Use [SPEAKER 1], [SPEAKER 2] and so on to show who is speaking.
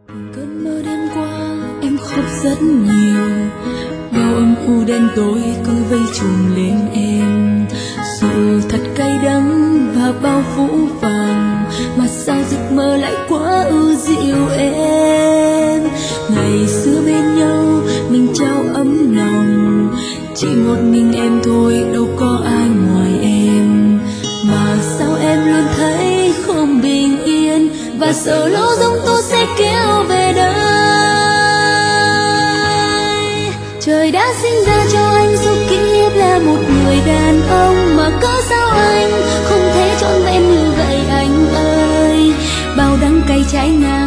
[SPEAKER 1] Cơn mơ đêm qua em khóc rất nhiều, bao âm u đen tối cứ vây trùm lên em. Sự thật cay đắng và bao phũ phàng, mà sao giấc mơ lại quá ưu dịu em. Ngày xưa bên nhau mình trao ấm lòng, chỉ một mình em thôi đâu có ai ngoài em. Mà sao em luôn thấy không bình yên, và sợ lũ giông tố sẽ kéo về đây. Trời đã sinh ra cho anh số kiếp là một người đàn ông, mà cớ sao anh không thể trọn vẹn như vậy anh ơi. Bao đắng cay trái ngang